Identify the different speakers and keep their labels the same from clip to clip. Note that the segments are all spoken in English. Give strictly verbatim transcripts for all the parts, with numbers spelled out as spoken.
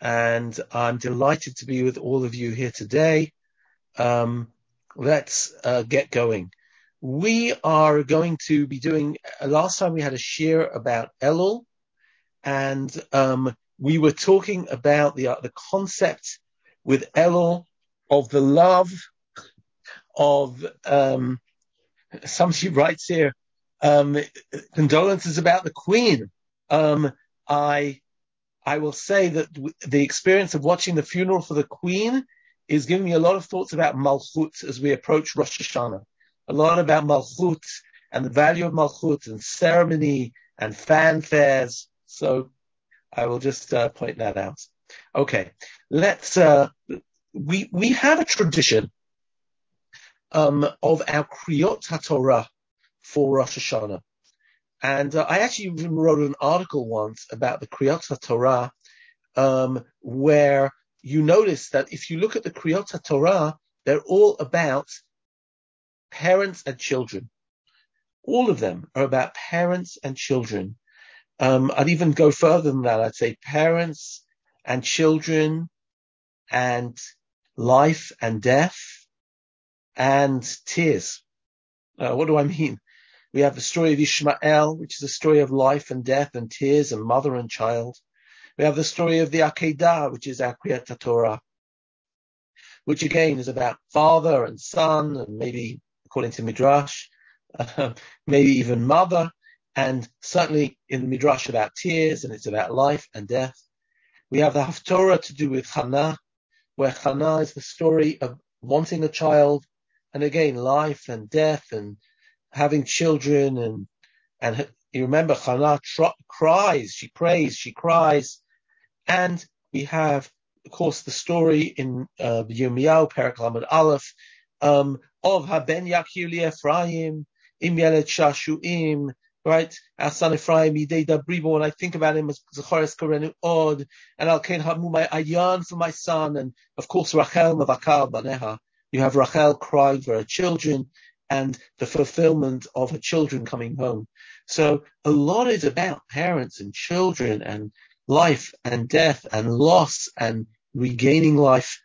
Speaker 1: and I'm delighted to be with all of you here today. Um, let's uh, get going. We are going to be doing, uh, last time we had a share about Elul, and um, we were talking about the, uh, the concept with Elul of the love of, um, somebody writes here, um, condolences about the Queen. Um, I I will say that the experience of watching the funeral for the Queen is giving me a lot of thoughts about Malchut as we approach Rosh Hashanah. A lot about Malchut and the value of Malchut and ceremony and fanfares. So I will just uh, point that out. Okay, let's. Uh, we we have a tradition um, of our Kriyot HaTorah for Rosh Hashanah. And uh, I actually even wrote an article once about the Kriyot HaTorah, um, where you notice that if you look at the Kriyot HaTorah, they're all about parents and children. All of them are about parents and children. Um, I'd even go further than that. I'd say parents and children and life and death and tears. Uh, what do I mean? We have the story of Ishmael, which is a story of life and death and tears and mother and child. We have the story of the Akedah, which is our Kriyat HaTorah, which again is about father and son, and maybe, according to Midrash, uh, maybe even mother, and certainly in the Midrash about tears, and it's about life and death. We have the Haftorah to do with Hannah, where Hannah is the story of wanting a child, and again, life and death and having children, and and you remember Hannah tr- cries, she prays, she cries, and we have, of course, the story in uh, Yirmiyahu, Perek Lamed Aleph, um, of Haben Yakir Li Ephraim, Im Yeled Shashuim, right? Our son Ephraim, Yidei Dabribo, and I think about him as Zechares Korenu Od, and Al Ken Hamu, my Ayan for my son, and of course Rachel Mavakal Baneha. You have Rachel crying for her children, and the fulfillment of her children coming home. So a lot is about parents and children and life and death and loss and regaining life.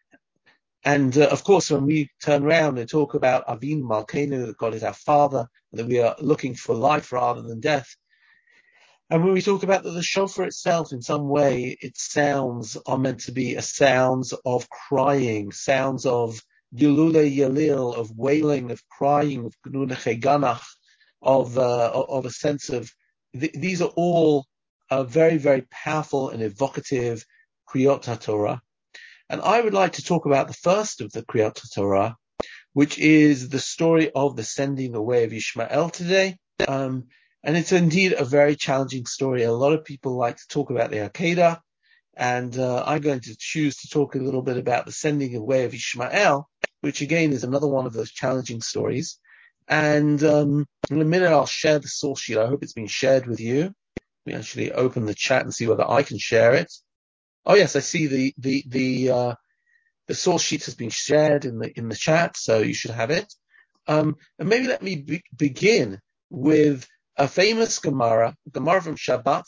Speaker 1: And uh, of course, when we turn around and talk about Avinu Malkeinu, that God is our Father, that we are looking for life rather than death. And when we talk about that the shofar itself, in some way, its sounds are meant to be a sounds of crying, sounds of Yulule Yalil, of wailing, of crying, of Gnunech Ganach, of uh, of a sense of th- these are all uh, very, very powerful and evocative Kriyot HaTorah. And I would like to talk about the first of the Kriyot HaTorah, which is the story of the sending away of Ishmael today. Um, and it's indeed a very challenging story. A lot of people like to talk about the Akedah, and uh, I'm going to choose to talk a little bit about the sending away of Ishmael, which again is another one of those challenging stories. And um, in a minute, I'll share the source sheet. I hope it's been shared with you. Let me actually open the chat and see whether I can share it. Oh yes, I see the the the uh, the source sheet has been shared in the in the chat, so you should have it. Um, and maybe let me be- begin with a famous Gemara, Gemara from Shabbat,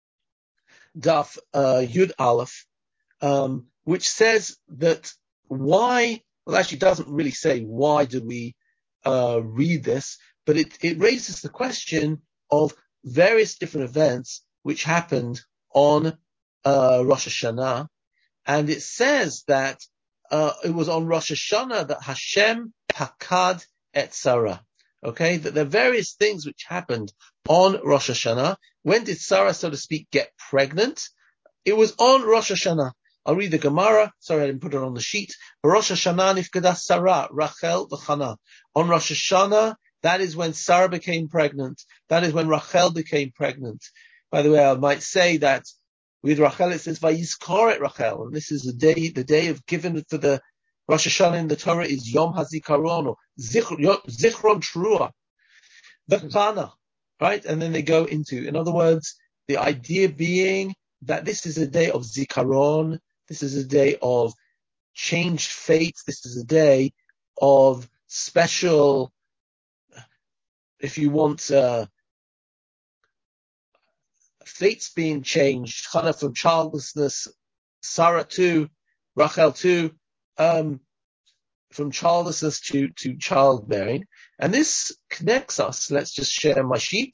Speaker 1: Daf uh, Yud Aleph, um, which says that why. Well, actually, doesn't really say why do we uh, read this, but it, it raises the question of various different events which happened on uh, Rosh Hashanah, and it says that uh, it was on Rosh Hashanah that Hashem pakad et Sarah. Okay, that there are various things which happened on Rosh Hashanah. When did Sarah, so to speak, get pregnant? It was on Rosh Hashanah. I'll read the Gemara. Sorry, I didn't put it on the sheet. Rosh Hashanah nifkada Sarah, Rachel v'Chana. On Rosh Hashanah, that is when Sarah became pregnant. That is when Rachel became pregnant. By the way, I might say that with Rachel it says Vayizkaret Rachel, and this is the day, the day of given for the Rosh Hashanah in the Torah is Yom HaZikaron, or Zichron Trua, v'Chana, right? And then they go into, in other words, the idea being that this is a day of Zikaron, this is a day of changed fates, this is a day of special, if you want, uh, fates being changed, Chana from childlessness Sarah too, Rachel too, um, from childlessness to, to childbearing. And this connects us, let's just share my sheet,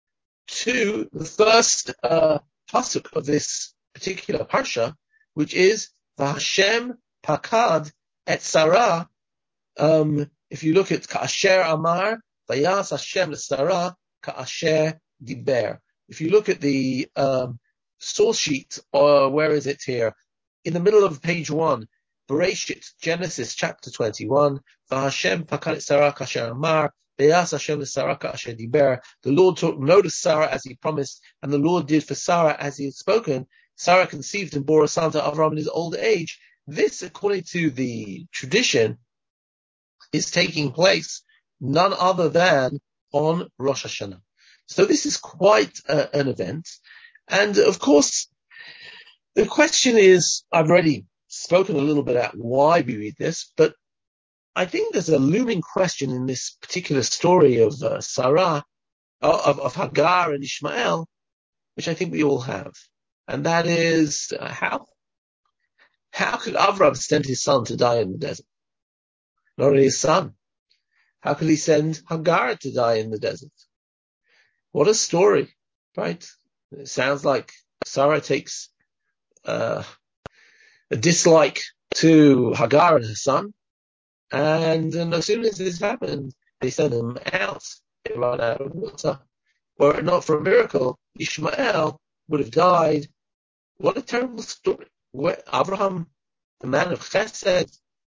Speaker 1: to the first uh, pasuk of this particular parsha, which is V'Hashem Pakad et Sarah. Um, if you look at Ka'asher Amar, Vayas Hashem LeSarah, Ka'asher Diber. If you look at the um, source sheet, or where is it here? In the middle of page one, Bereshit, Genesis chapter twenty-one, V'Hashem Pakad et Sarah Ka'asher Amar, Vayas Hashem LeSarah Ka'asher Diber. The Lord took note of Sarah as he promised, and the Lord did for Sarah as he had spoken. Sarah conceived and bore a son to Avraham in his old age. This, according to the tradition, is taking place none other than on Rosh Hashanah. So this is quite uh, an event. And of course, the question is, I've already spoken a little bit about why we read this, but I think there's a looming question in this particular story of uh, Sarah, of, of Hagar and Ishmael, which I think we all have. And that is, uh, how? How could Avram send his son to die in the desert? Not only his son. How could he send Hagar to die in the desert? What a story, right? It sounds like Sarah takes uh, a dislike to Hagar and her son, and, and as soon as this happened, they send him out. They run out of water. Were it not for a miracle, Ishmael would have died. What a terrible story. Where Abraham, the man of Chesed,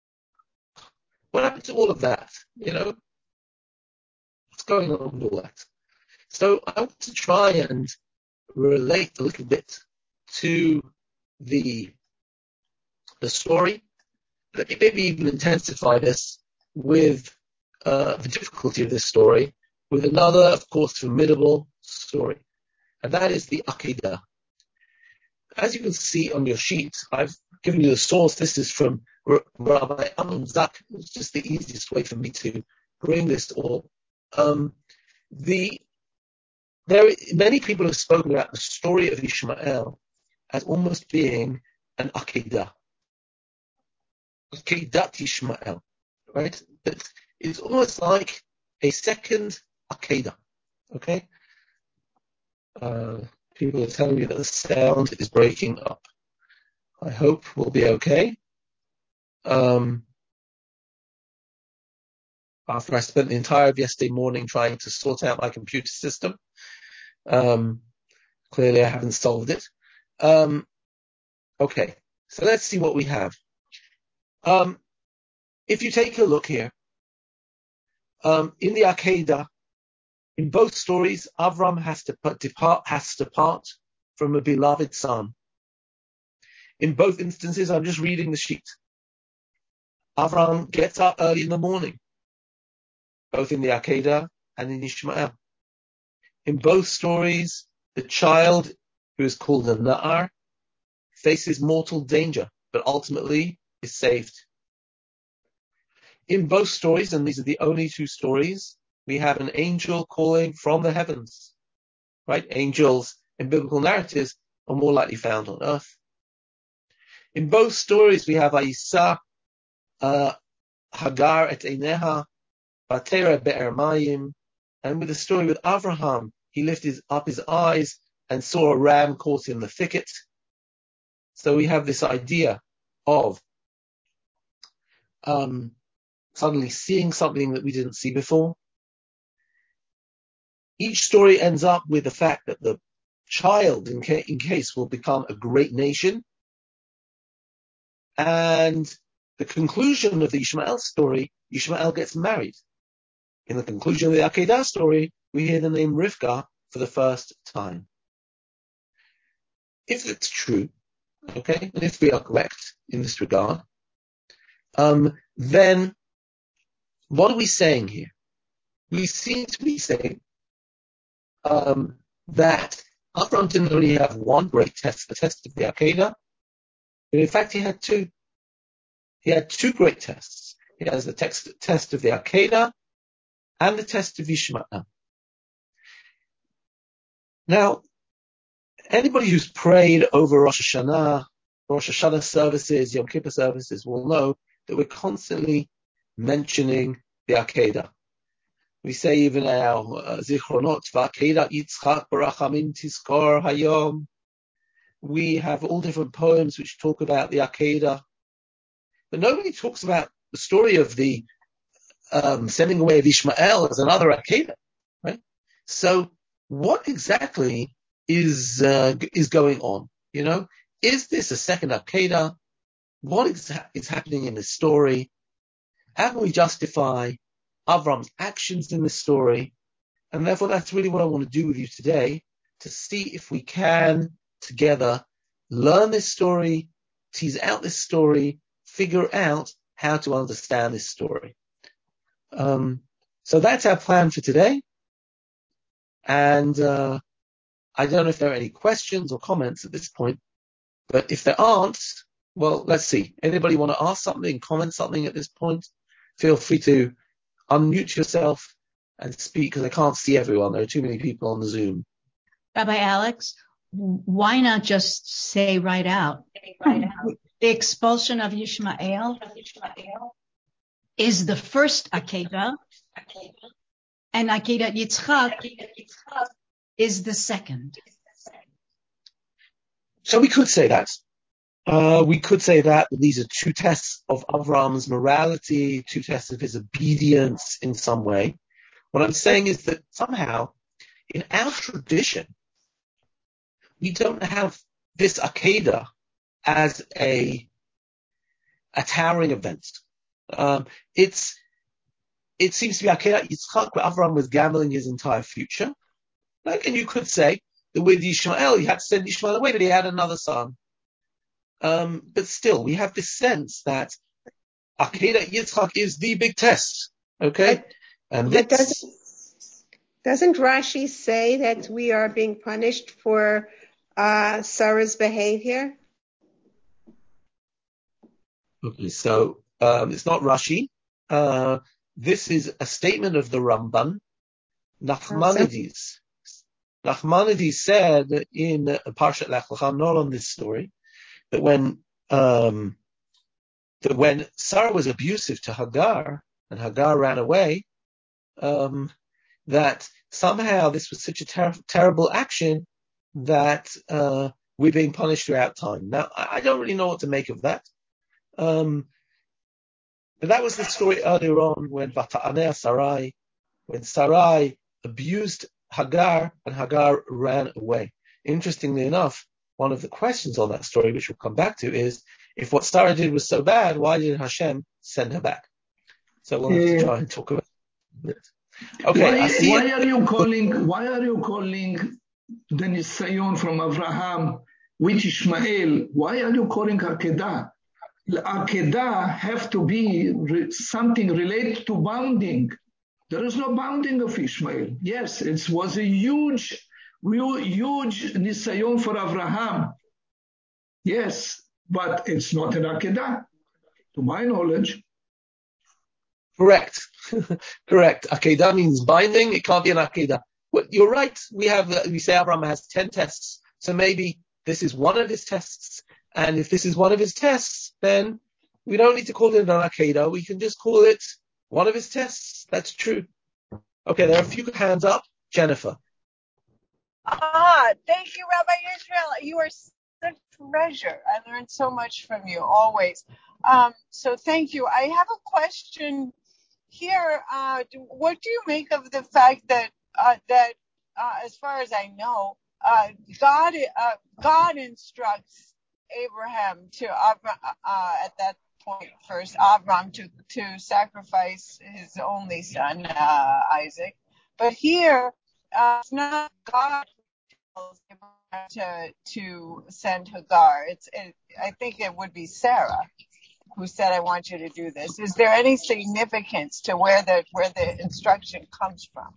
Speaker 1: what happened to all of that? You know, what's going on with all that? So I want to try and relate a little bit to the the story. Let me maybe even intensify this with uh, the difficulty of this story with another, of course, formidable story, and that is the Akedah. As you can see on your sheet, I've given you the source. This is from Rabbi Amnon Zak. It's just the easiest way for me to bring this all. Um, the there, many people have spoken about the story of Ishmael as almost being an Akedah. Akedat Ishmael, right? That it's almost like a second Akedah. Okay? Uh, people are telling me that the sound is breaking up. I hope we'll be okay. Um, after I spent the entire of yesterday morning trying to sort out my computer system, um, clearly I haven't solved it. Um, okay, so let's see what we have. Um, if you take a look here, um, in the Akedah, in both stories, Avram has to depart, has to part from a beloved son. In both instances, I'm just reading the sheet. Avram gets up early in the morning, both in the Akedah and in Ishmael. In both stories, the child, who is called a Na'ar, faces mortal danger, but ultimately is saved. In both stories, and these are the only two stories, we have an angel calling from the heavens. Right? Angels in biblical narratives are more likely found on earth. In both stories, we have Ayisa, uh, Hagar et Eineha, Batera Be'er Mayim, and with the story with Avraham, he lifted up his eyes and saw a ram caught in the thicket. So we have this idea of um, suddenly seeing something that we didn't see before. Each story ends up with the fact that the child, in, ca- in case, will become a great nation. And the conclusion of the Ishmael story, Ishmael gets married. In the conclusion of the Akedah story, we hear the name Rivka for the first time. If it's true, okay, and if we are correct in this regard, um, then what are we saying here? We seem to be saying um, that Abraham didn't only have one great test, the test of the Akedah, but in fact he had two. He had two great tests. He has the text, test of the Akedah and the test of Ishmael. Now, anybody who's prayed over Rosh Hashanah Rosh Hashanah services, Yom Kippur services will know that we're constantly mentioning the Akedah. We say even our uh, Zichronot, V'Akedah Yitzchak Barachamim Tizkor Hayom. We have all different poems which talk about the Akedah. But nobody talks about the story of the um, sending away of Ishmael as another Akedah, right? So what exactly is uh, is going on? You know, is this a second Akedah? What exa- is happening in this story? How can we justify Avram's actions in this story? And therefore, that's really what I want to do with you today, to see if we can together learn this story, tease out this story, figure out how to understand this story. Um, so that's our plan for today. And uh, I don't know if there are any questions or comments at this point, but if there aren't, well, let's see. Anybody want to ask something, comment something at this point? Feel free to unmute yourself and speak, because I can't see everyone. There are too many people on the Zoom.
Speaker 2: Rabbi Alex, why not just say right out, right out. The expulsion of Yishmael is the first Akedah, and Akedah Yitzchak is the second.
Speaker 1: So we could say that. Uh, we could say that these are two tests of Avram's morality, two tests of his obedience in some way. What I'm saying is that somehow, in our tradition, we don't have this Akedah as a a towering event. Um, it's it seems to be Akedah Yitzchak, where Avram was gambling his entire future. Like, and you could say that with Yishmael, he had to send Yishmael away, but he had another son. Um, but still, we have this sense that Akedah Yitzchak is the big test. Okay,
Speaker 3: but,
Speaker 1: and
Speaker 3: but
Speaker 1: this,
Speaker 3: doesn't, doesn't Rashi say that we are being punished for uh, Sarah's behavior?
Speaker 1: Okay, so um, it's not Rashi. Uh, this is a statement of the Ramban. Nachmanides. Nachmanides said in Parshat Lech Lecha, not on this story, that when um, that when Sarah was abusive to Hagar and Hagar ran away, um, that somehow this was such a ter- terrible action that uh, we're being punished throughout time. Now, I, I don't really know what to make of that. Um, but that was the story earlier on when Vata'aneh Sarai, when Sarai abused Hagar and Hagar ran away. Interestingly enough, one of the questions on that story, which we'll come back to, is if what Sarah did was so bad, why did Hashem send her back? So we'll have to try and talk about it. Okay,
Speaker 4: why,
Speaker 1: I see.
Speaker 4: Why are you calling? Why are you calling the Nisayon from Abraham with Ishmael? Why are you calling Akedah? Akedah have to be re- something related to bounding. There is no bounding of Ishmael. Yes, it was a huge, huge Nisayon for Abraham. Yes, but it's not an Akedah, to my knowledge.
Speaker 1: Correct. Correct. Akedah means binding. It can't be an Akedah. Well, you're right. We have, uh, we say Abraham has ten tests. So maybe this is one of his tests. And if this is one of his tests, then we don't need to call it an Akedah. We can just call it one of his tests. That's true. Okay, there are a few hands up. Jennifer.
Speaker 5: Ah, thank you, Rabbi Israel. You are such a treasure. I learned so much from you, always. Um, so thank you. I have a question here. Uh, do, what do you make of the fact that, uh, that uh, as far as I know, uh, God uh, God instructs Abraham to, uh, uh, at that point first, Avram to, to sacrifice his only son, uh, Isaac. But here, uh, it's not God who tells Abraham to, to send Hagar. It's, it, I think it would be Sarah who said, I want you to do this. Is there any significance to where the where the instruction comes from?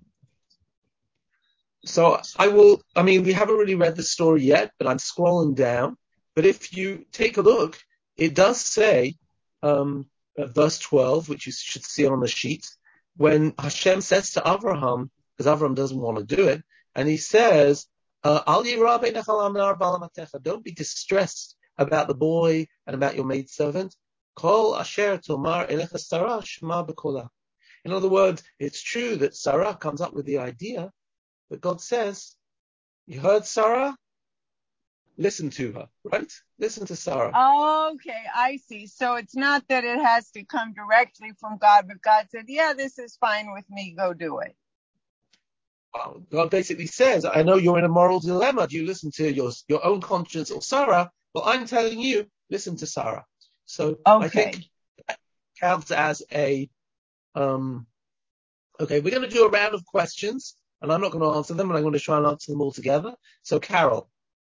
Speaker 1: So I will, I mean, we haven't really read the story yet, but I'm scrolling down. But if you take a look, it does say, um, uh, verse twelve, which you should see on the sheet, when Hashem says to Avraham, because Avraham doesn't want to do it, and he says, uh, don't be distressed about the boy and about your maidservant. Kol asher tomar elecha Sarah shema b'kola. In other words, it's true that Sarah comes up with the idea, but God says, you heard Sarah? Listen to her, right? Listen to Sarah.
Speaker 5: Okay, I see. So it's not that it has to come directly from God, but God said, yeah, this is fine with me. Go do it.
Speaker 1: Well, God basically says, I know you're in a moral dilemma. Do you listen to your, your own conscience or Sarah? Well, I'm telling you, listen to Sarah. So
Speaker 5: okay.
Speaker 1: I think that counts as a, um, okay, we're going to do a round of questions, and I'm not going to answer them, and I'm going to try and answer them all together. So, Carol.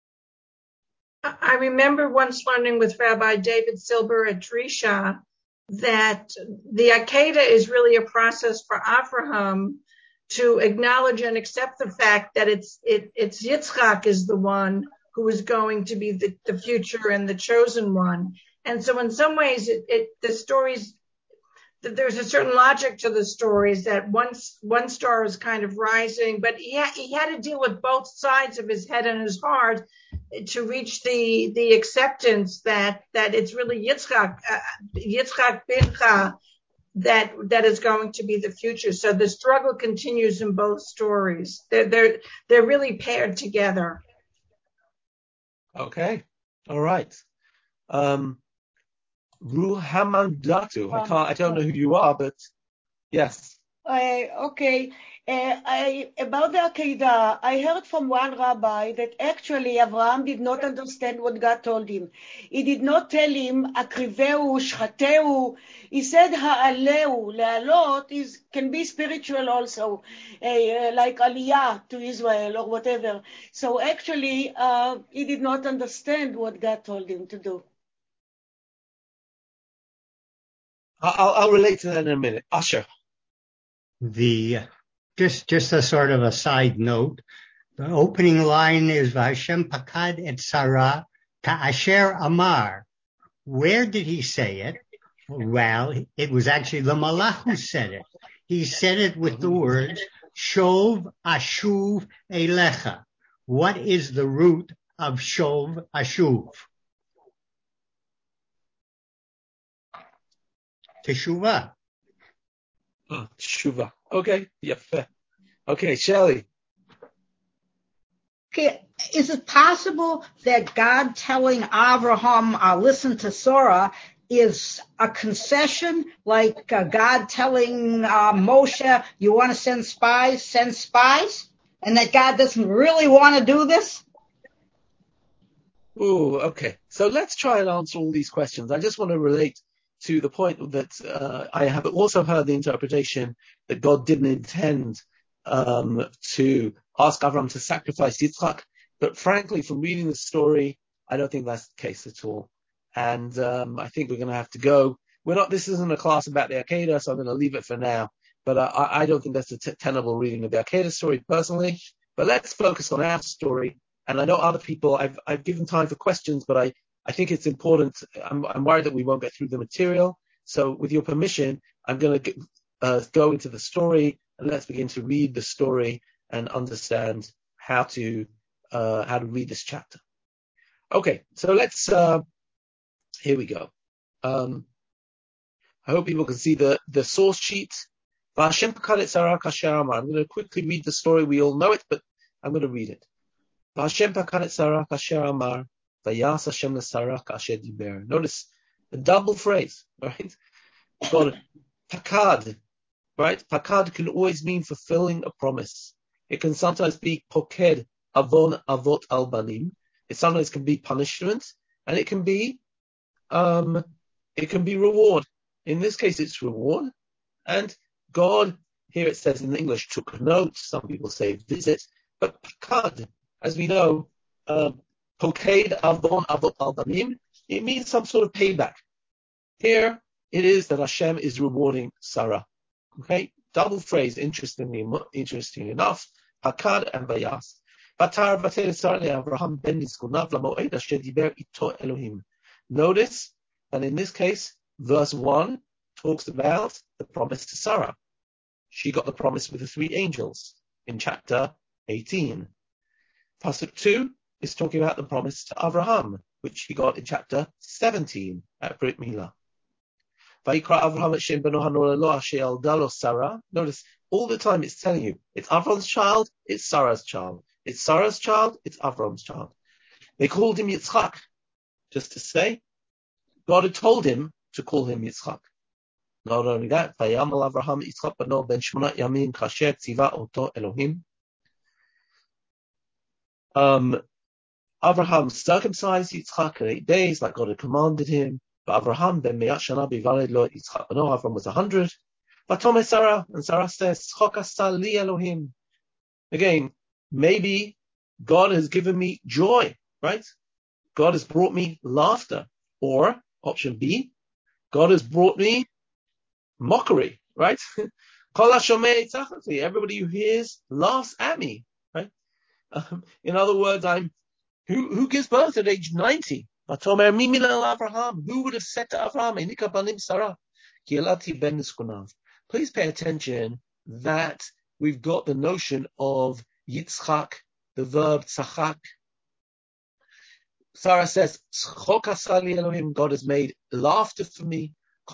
Speaker 6: I remember once learning with Rabbi David Silber at Drisha that the Akedah is really a process for Avraham to acknowledge and accept the fact that it's it, it's Yitzchak is the one who is going to be the, the future and the chosen one. And so in some ways, it, it the stories, there's a certain logic to the stories that one, one star is kind of rising, but he, ha- he had to deal with both sides of his head and his heart to reach the, the acceptance that, that it's really Yitzchak, uh, Yitzchak Bincha that, that is going to be the future. So the struggle continues in both stories. They're, they're, they're really paired together.
Speaker 1: Okay. All right. Um, Ruhamandatu. I can't, I don't know who you are, but yes.
Speaker 7: Uh, okay. Uh, I, about the Akedah, I heard from one rabbi that actually Abraham did not understand what God told him. He did not tell him, Akriveu, Shchateu. He said, Ha'aleu. Le'alot is, can be spiritual also, uh, like Aliyah to Israel or whatever. So actually, uh, he did not understand what God told him to do.
Speaker 1: I'll, I'll relate to that in a minute. Asher.
Speaker 8: The just just a sort of a side note. The opening line is Vashem Pakad et Sarah Ka'asher Amar. Where did he say it? Well, it was actually the Malach who said it. He said it with the words Shov Ashuv Elecha. What is the root of Shov Ashuv? Teshuvah.
Speaker 1: Oh, Teshuva. Okay. Yeah, fair. Okay, Shelley.
Speaker 9: Okay, is it possible that God telling Abraham, uh, listen to Sarah, is a concession, like uh, God telling uh, Moshe, you want to send spies, send spies, and that God doesn't really want to do this?
Speaker 1: Ooh, okay. So let's try and answer all these questions. I just want to relate to the point that uh, I have also heard the interpretation that God didn't intend um, to ask Avram to sacrifice Yitzchak. But frankly, from reading the story, I don't think that's the case at all. And um, I think we're going to have to go. We're not. This isn't a class about the Akedah, so I'm going to leave it for now. But uh, I, I don't think that's a t- tenable reading of the Akedah story personally. But let's focus on our story. And I know other people, I've, I've given time for questions, but I, I think it's important. I'm, I'm worried that we won't get through the material. So with your permission, I'm going to uh, go into the story and let's begin to read the story and understand how to, uh, how to read this chapter. Okay. So let's, uh, here we go. Um, I hope people can see the, the source sheet. I'm going to quickly read the story. We all know it, but I'm going to read it. Notice the double phrase, right? You've got pakad, right? Pakad can always mean fulfilling a promise. It can sometimes be poked, avon avot al banim. It sometimes can be punishment, and it can be, um, it can be reward. In this case, it's reward, and God, here it says in English, took note. Some people say visit, but pakad, as we know, um, Poked avon avot al banim, it means some sort of payback. Here it is that Hashem is rewarding Sarah. Okay, double phrase. Interestingly, interesting enough, Pakad and Vayas. Batar vatel Sarah Avraham ben Nizkunav lamoed asher diber ito Elohim. Notice that in this case, verse one talks about the promise to Sarah. She got the promise with the three angels in chapter eighteen. Pasuk two is talking about the promise to Avraham which he got in chapter seventeen at Brit Milah. Vayikra Avraham et Shem beno hanor lo asher yalda lo Sarah. Notice all the time it's telling you it's Avram's child, it's Sarah's child, it's Sarah's child, it's Avram's child. They called him Yitzchak, just to say God had told him to call him Yitzchak. Not only that, Vayamal Avraham Yitzchak beno ben shmonat yamim kasher tziva oto Elohim. Um, Avraham circumcised Yitzchak in eight days, like God had commanded him. But Avraham ben me'at shana bivaled lo Yitzchak beno. Avraham was a hundred. Vatome Sarah, and Sarah says, Chok asa li Elohim. Again, maybe God has given me joy, right? God has brought me laughter. Or, option B, God has brought me mockery, right? Everybody who hears laughs at me, right? Um, in other words, I'm who who gives birth at age ninety? Who would have said to Avraham, please pay attention that we've got the notion of Yitzchak, the verb tzachak. Sarah says, God has made laughter for me.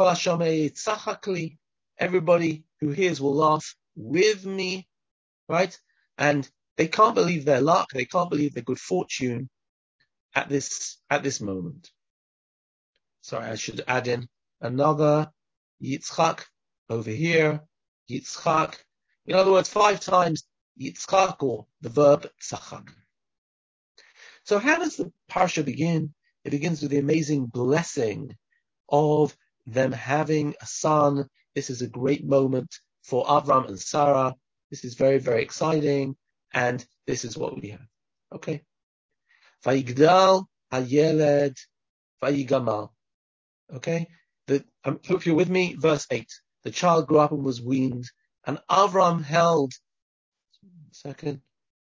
Speaker 1: Everybody who hears will laugh with me, right? And they can't believe their luck. They can't believe their good fortune at this at this moment. Sorry, I should add in another Yitzchak over here. Yitzchak. In other words, five times Yitzchak, or the verb tzachak. So how does the parsha begin? It begins with the amazing blessing of them having a son. This is a great moment for Avram and Sarah. This is very, very exciting. And this is what we have. Okay. Vayigdal hayeled vayigamal. Okay. The, I hope you're with me. Verse eight. The child grew up and was weaned, and Avram held. Second.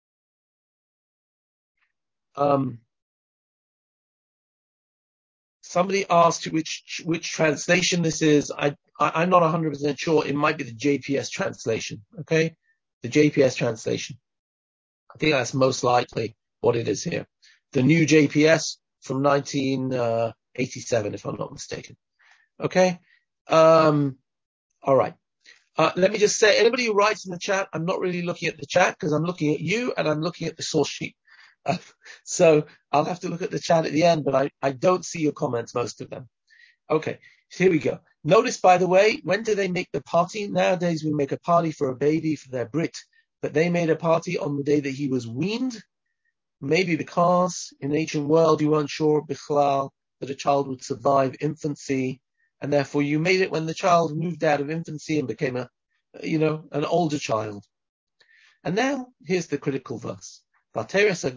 Speaker 1: Um. Somebody asked which which translation this is. I, I I'm not one hundred percent sure. It might be the J P S translation. Okay, the J P S translation. I think that's most likely what it is here. The new J P S from nineteen eighty-seven, if I'm not mistaken. Okay. Um. All right. Uh, let me just say, anybody who writes in the chat, I'm not really looking at the chat because I'm looking at you and I'm looking at the source sheet. Uh, so I'll have to look at the chat at the end, but I, I don't see your comments, most of them. Okay, here we go. Notice, by the way, when do they make the party? Nowadays we make a party for a baby, for their Brit, but they made a party on the day that he was weaned, maybe because in the ancient world you weren't sure, Bichlal, that a child would survive infancy, and therefore you made it when the child moved out of infancy and became a, you know, an older child. And now, here's the critical verse. She sees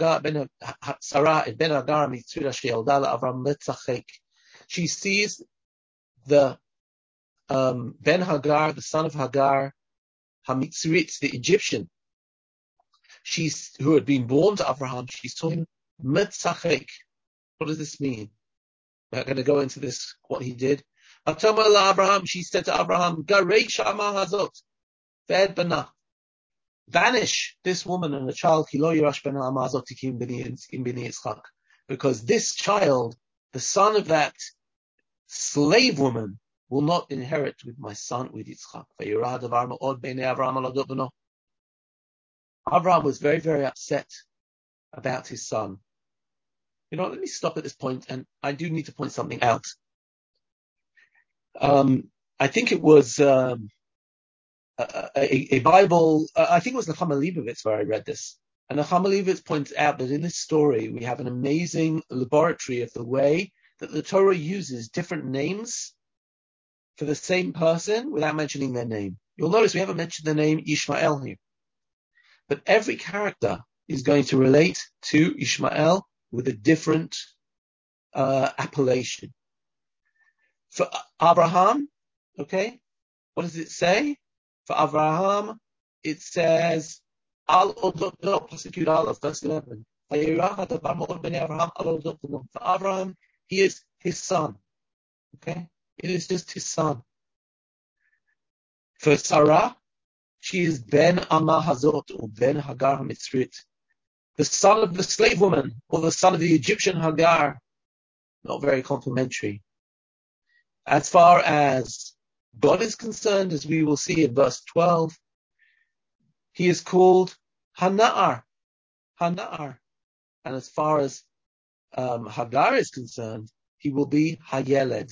Speaker 1: the um, Ben Hagar, the son of Hagar, Hamitzrit, the Egyptian, she's who had been born to Abraham. She's told him Mitzachek. What does this mean? We're not going to go into this, what he did. Abraham, she said to Abraham, Gareish Amah Hazot, Ved Banah. Banish this woman and the child, because this child, the son of that slave woman, will not inherit with my son, with Yitzchak. Abraham was very, very upset about his son. You know, let me stop at this point, and I do need to point something out. Um, I think it was um, A, a, a Bible, uh, I think it was Nechama Leibovitz where I read this. And Nechama Leibovitz points out that in this story, we have an amazing laboratory of the way that the Torah uses different names for the same person without mentioning their name. You'll notice we haven't mentioned the name Ishmael here. But every character is going to relate to Ishmael with a different uh, appellation. For Abraham, okay, what does it say? For Avraham, it says, Al Odot, no, prosecute Allah, verse eleven. For Avraham, he is his son. Okay? It is just his son. For Sarah, she is Ben Amah Hazot, or Ben Hagar HaMitzrit, the son of the slave woman, or the son of the Egyptian Hagar. not very complimentary. As far as God is concerned, as we will see in verse twelve, he is called Hana'ar, Hana'ar. And as far as um, Hagar is concerned, he will be Hayeled.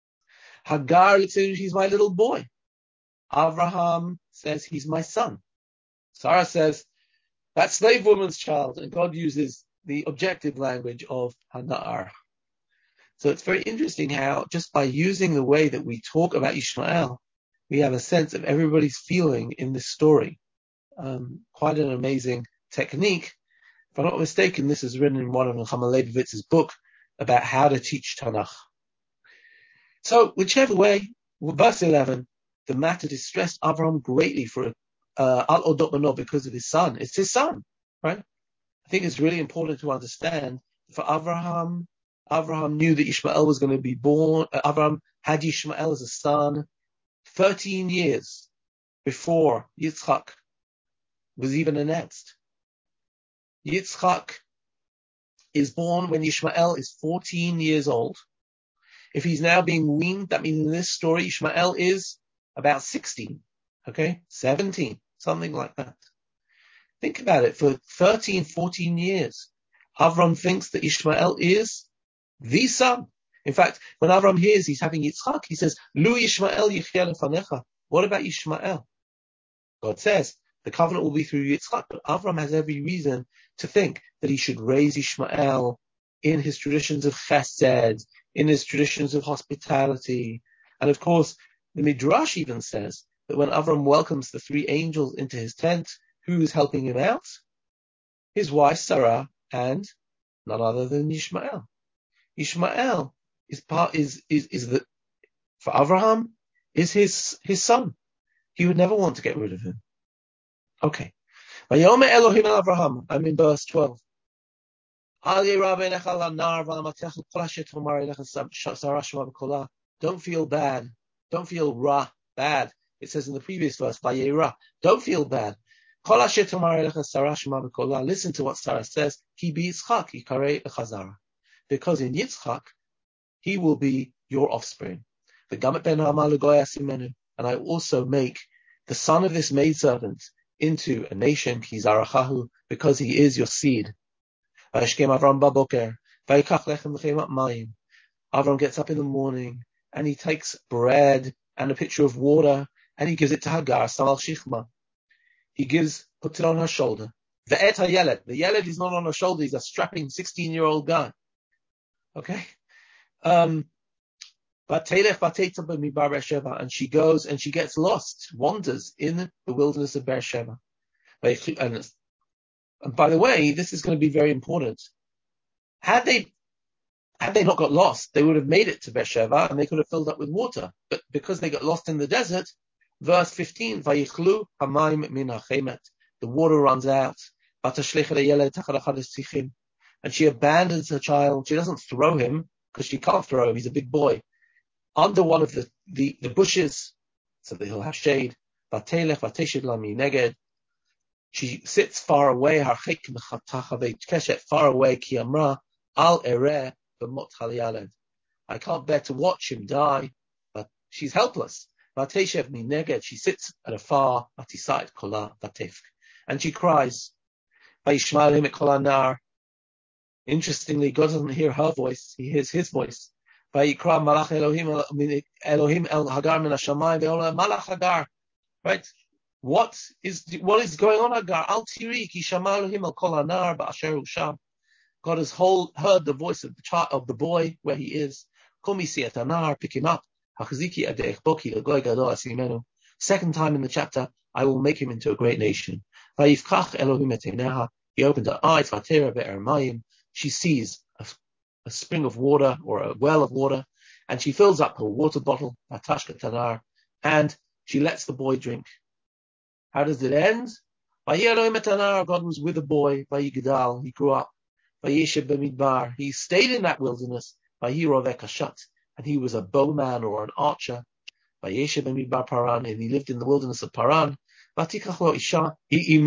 Speaker 1: Hagar says he's my little boy. Abraham says he's my son. Sarah says that slave woman's child, and God uses the objective language of Hana'ar. So it's very interesting how just by using the way that we talk about Ishmael, we have a sense of everybody's feeling in this story. Um, quite an amazing technique. If I'm not mistaken, this is written in one of Nechama Leibovitz's book about how to teach Tanakh. So whichever way, verse eleven, the matter distressed Abraham greatly for uh, Al Odot Bano because of his son. It's his son, right? I think it's really important to understand for Abraham. Abraham knew that Ishmael was going to be born. Uh, Abraham had Ishmael as a son thirteen years before Yitzchak was even announced. Yitzchak is born when Ishmael is fourteen years old. If he's now being weaned, that means in this story, Ishmael is about sixteen, okay? seventeen, something like that. Think about it. For thirteen, fourteen years, Avram thinks that Ishmael is the son. In fact, when Avram hears he's having Yitzchak, he says, Lu Yishmael yichya lefanecha. What about Ishmael? God says, the covenant will be through Yitzchak, but Avram has every reason to think that he should raise Ishmael in his traditions of chesed, in his traditions of hospitality. And of course, the Midrash even says that when Avram welcomes the three angels into his tent, who is helping him out? His wife Sarah and none other than Ishmael. Ishmael is part is is is the for Avraham is his his son. He would never want to get rid of him. Okay. Vayomer Elohim el Avraham. I'm in verse twelve. Don't feel bad. Don't feel ra bad. It says in the previous verse, Vayera. Don't feel bad. Listen to what Sarah says. He be Yitzchak, Yikarei Chazara. Because in Yitzchak, he will be your offspring. And I also make the son of this maidservant into a nation, because he is your seed. Avram gets up in the morning and he takes bread and a pitcher of water and he gives it to Hagar, Samal Shichma. He gives, puts it on her shoulder. The et hayeled. The yeled is not on her shoulder, he's a strapping sixteen-year-old guy. Okay? Um, and she goes and she gets lost, wanders in the wilderness of Beersheba. And, and by the way, this is going to be very important. Had they had they not got lost, they would have made it to Beersheba and they could have filled up with water. But because they got lost in the desert, verse fifteen, Vayichlu hamayim min hachemet. The water runs out. And she abandons her child. She doesn't throw him because she can't throw him. He's a big boy. Under one of the, the, the bushes so that he'll have shade. She sits far away. Far away. Al ereh b'mot haliyaled. I can't bear to watch him die, but she's helpless. She sits at afar, and she cries. Interestingly, God doesn't hear her voice; He hears His voice. Right? What is what is going on, Hagar? Al tiri ki shama Elohim al kol hanar ba'asher hu sham. God has hold, heard the voice of the child, of the boy where he is. Pick him up. Second time in the chapter, I will make him into a great nation. He opened her eyes. She sees a, a spring of water or a well of water, and she fills up her water bottle, and she lets the boy drink. How does it end? God was with the boy. He grew up. He stayed in that wilderness, and he was a bowman or an archer. And he lived in the wilderness of Paran.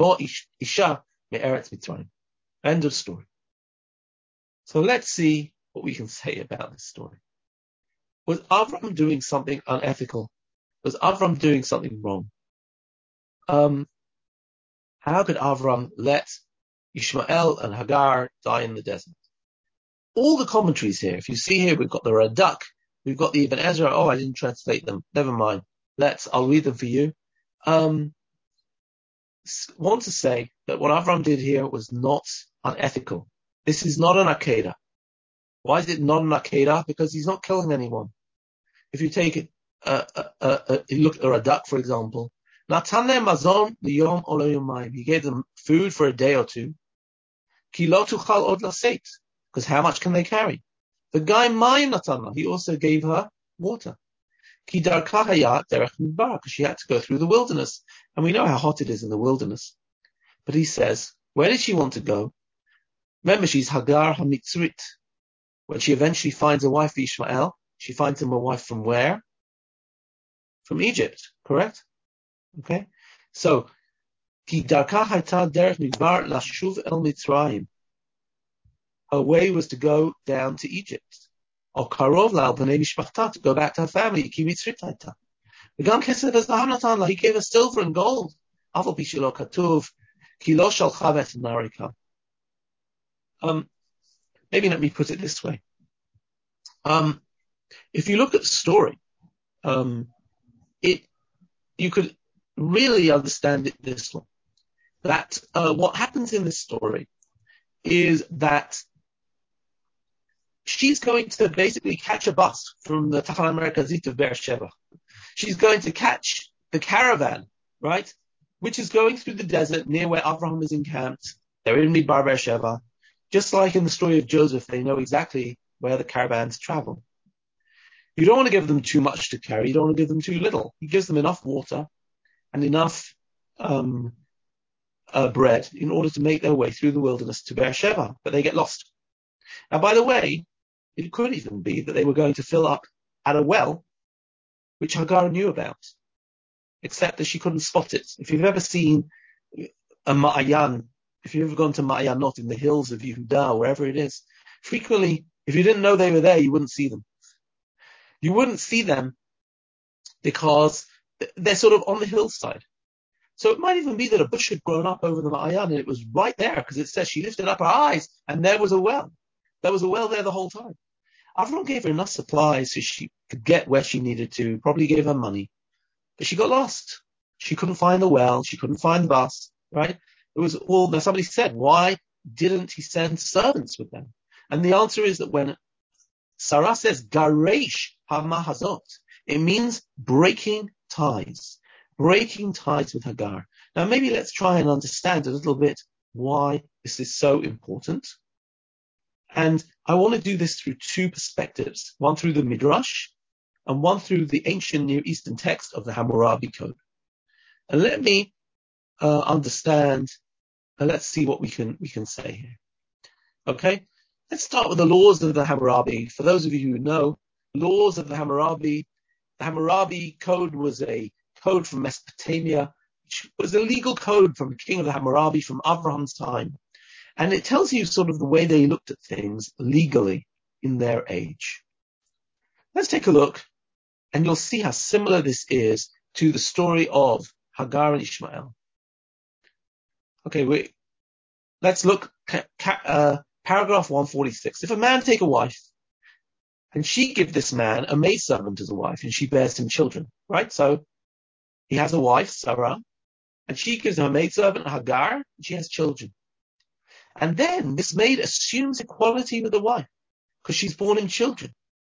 Speaker 1: End of story. So let's see what we can say about this story. Was Avram doing something unethical? Was Avram doing something wrong? Um, how could Avram let Ishmael and Hagar die in the desert? All the commentaries here, if you see here, we've got the Radak, we've got the Ibn Ezra. Oh, I didn't translate them. Never mind. Let's, I'll read them for you. Um, want to say that what Avram did here was not unethical. This is not an Akedah. Why is it not an Akedah? Because he's not killing anyone. If you take it, uh, uh, uh, uh, you look at the Radak, for example, Natan lehem mazon liyom o liyomayim. He gave them food for a day or two. Ki lo tuchal od laseit. Because how much can they carry? The guy mayim natan, he also gave her water. Ki darka hayat derech midbar, because she had to go through the wilderness. And we know how hot it is in the wilderness. But he says, where did she want to go? Remember, she's Hagar HaMitzrit. When she eventually finds a wife for Ishmael, she finds him a wife from where? From Egypt, correct? Okay? So, Ki darka hayta derech midbar lashuv el Mitzrayim. Her way was to go down to Egypt. Or karov la'al b'nei mishpachta, to go back to her family. Ki Mitzrit hayta. V'gam kesef v'zahav natan la, he gave her silver and gold. Aval pi shelo katuv, ki lo shalcha v'et narika. Um, maybe let me put it this way. Um, if you look at the story, um, it, you could really understand it this way. That, uh, what happens in this story is that she's going to basically catch a bus from the Tachana Merkazit of Beersheba. She's going to catch the caravan, right, which is going through the desert near where Abraham is encamped. They're in Midbar Beersheba. Just like in the story of Joseph, they know exactly where the caravans travel. You don't want to give them too much to carry. You don't want to give them too little. He gives them enough water and enough um, uh, bread in order to make their way through the wilderness to Beersheba, but they get lost. Now, by the way, it could even be that they were going to fill up at a well, which Hagar knew about, except that she couldn't spot it. If you've ever seen a Ma'ayan, if you've ever gone to Ma'ayanot in the hills of Yehuda, wherever it is, frequently, if you didn't know they were there, you wouldn't see them. You wouldn't see them because they're sort of on the hillside. So it might even be that a bush had grown up over the Ma'ayan and it was right there, because it says she lifted up her eyes and there was a well. There was a well there the whole time. Avram gave her enough supplies so she could get where she needed to, probably gave her money, but she got lost. She couldn't find the well, she couldn't find the bus, right? It was all, now somebody said, why didn't he send servants with them? And the answer is that when Sarah says, Garesh HaMahazot, it means breaking ties. Breaking ties with Hagar. Now maybe let's try and understand a little bit why this is so important. And I want to do this through two perspectives, one through the Midrash and one through the ancient Near Eastern text of the Hammurabi Code. And let me uh, understand, and let's see what we can we can say here. Okay? Let's start with the laws of the Hammurabi. For those of you who know, laws of the Hammurabi, the Hammurabi Code was a code from Mesopotamia, which was a legal code from the king of the Hammurabi from Abraham's time. And it tells you sort of the way they looked at things legally in their age. Let's take a look, and you'll see how similar this is to the story of Hagar and Ishmael. Okay, wait. Let's look at uh, paragraph one forty-six. If a man take a wife, and she give this man a maidservant as a wife, and she bears him children, right? So he has a wife, Sarah, and she gives him a maidservant, Hagar, and she has children. And then this maid assumes equality with the wife, because she's born him children.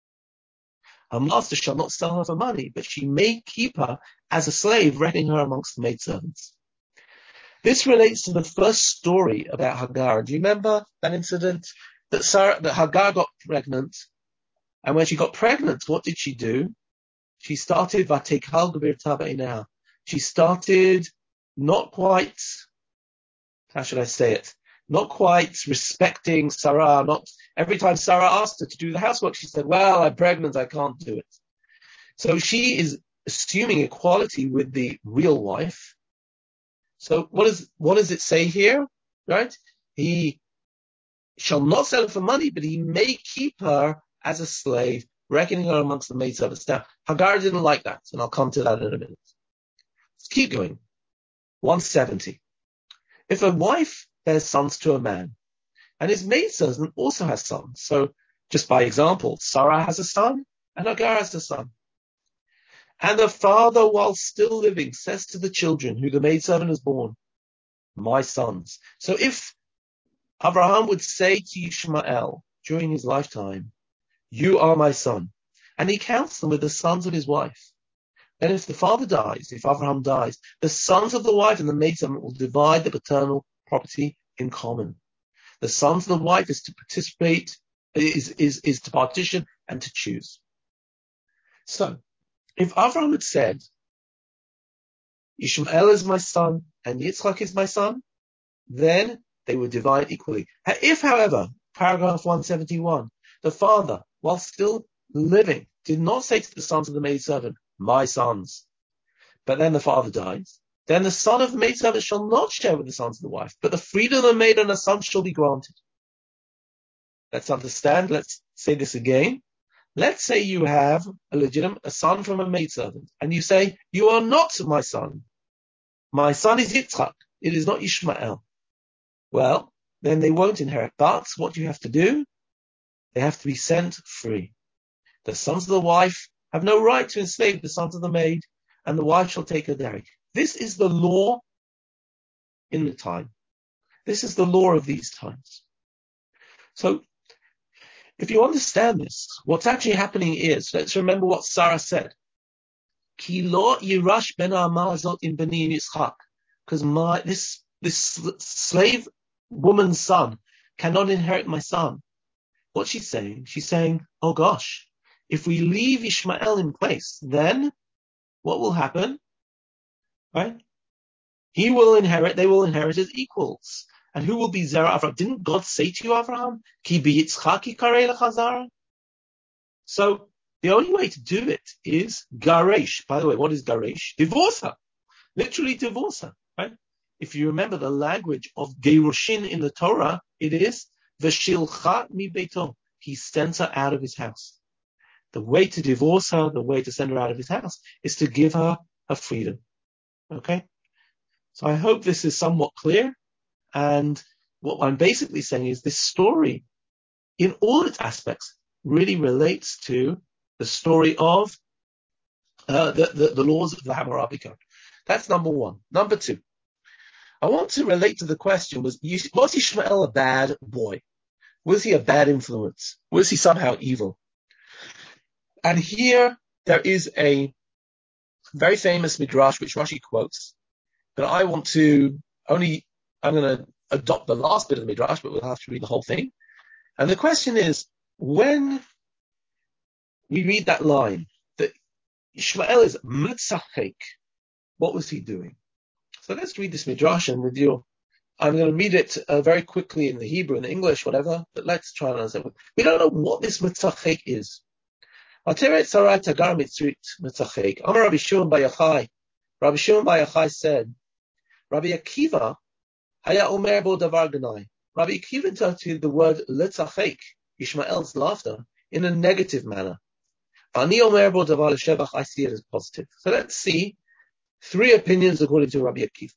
Speaker 1: Her master shall not sell her for money, but she may keep her as a slave, reckoning her amongst the maidservants. This relates to the first story about Hagar. Do you remember that incident that Sarah, that Hagar got pregnant? And when she got pregnant, what did she do? She started Vatekal Gabirta Ba'inah. She started not quite, how should I say it? Not quite respecting Sarah. Not every time Sarah asked her to do the housework, she said, well, I'm pregnant, I can't do it. So she is assuming equality with the real wife. So what is, what does it say here? Right? He, shall not sell her for money, but he may keep her as a slave, reckoning her amongst the maidservants. Now, Hagar didn't like that, and I'll come to that in a minute. Let's keep going. one seventy. If a wife bears sons to a man, and his maidservant also has sons, so just by example, Sarah has a son, and Hagar has a son. And the father, while still living, says to the children who the maidservant has born, my sons. So if Abraham would say to Ishmael during his lifetime, you are my son, and he counts them with the sons of his wife, then if the father dies, if Abraham dies, the sons of the wife and the maidservant will divide the paternal property in common. The sons of the wife is to participate, is, is, is to partition and to choose. So, if Avraham had said, Ishmael is my son and Yitzchak is my son, then they would divide equally. If, however, paragraph one seventy-one, the father, while still living, did not say to the sons of the maidservant, my sons, but then the father dies, then the son of the maidservant shall not share with the sons of the wife, but the freedom of the maid and the son shall be granted. Let's understand, let's say this again. Let's say you have a legitimate, a son from a maidservant, and you say, you are not my son. My son is Yitzchak. It is not Ishmael. Well, then they won't inherit. But what do you have to do? They have to be sent free. The sons of the wife have no right to enslave the sons of the maid, and the wife shall take her dowry. This is the law in the time. This is the law of these times. So, if you understand this, what's actually happening is, let's remember what Sarah said. Ki lo yirash ben ha'ama hazot im bani Yitzchak. Because my, this, this slave woman's son cannot inherit my son. What's she saying? She's saying, oh gosh, if we leave Ishmael in place, then what will happen? Right? He will inherit, they will inherit as equals. And who will be Zerah Avraham? Didn't God say to you, Avraham, Ki biyitzchak yikarei lechazara? So the only way to do it is garesh. By the way, what is garesh? Divorce her. Literally divorce her. Right? If you remember the language of gerushin in the Torah, it is v'shilcha mi beito. He sends her out of his house. The way to divorce her, the way to send her out of his house, is to give her her freedom. Okay? So I hope this is somewhat clear. And what I'm basically saying is this story, in all its aspects, really relates to the story of uh, the, the, the laws of the Hammurabi Code. That's number one. Number two, I want to relate to the question, was, was Ishmael a bad boy? Was he a bad influence? Was he somehow evil? And here there is a very famous midrash which Rashi quotes, but I want to only, I'm going to adopt the last bit of the midrash, but we'll have to read the whole thing. And the question is, when we read that line, that Ishmael is mitzachek, what was he doing? So let's read this midrash and review. I'm going to read it uh, very quickly in the Hebrew, in the English, whatever, but let's try and understand. We don't know what this mitzachek is. Ateret Sarai Tagar Mitzrit Mitzachek. Amar Rabbi Shimon Bar Yochai. Rabbi Shimon Bar Yochai said, Rabbi Akiva Haya Omer Bo Davar Ganai. Rabbi Akiva interpreted the word Litzachek, Ishmael's laughter, in a negative manner. Ani Omer Bo Davar L'Shevach, I see it as positive. So let's see three opinions according to Rabbi Akiva.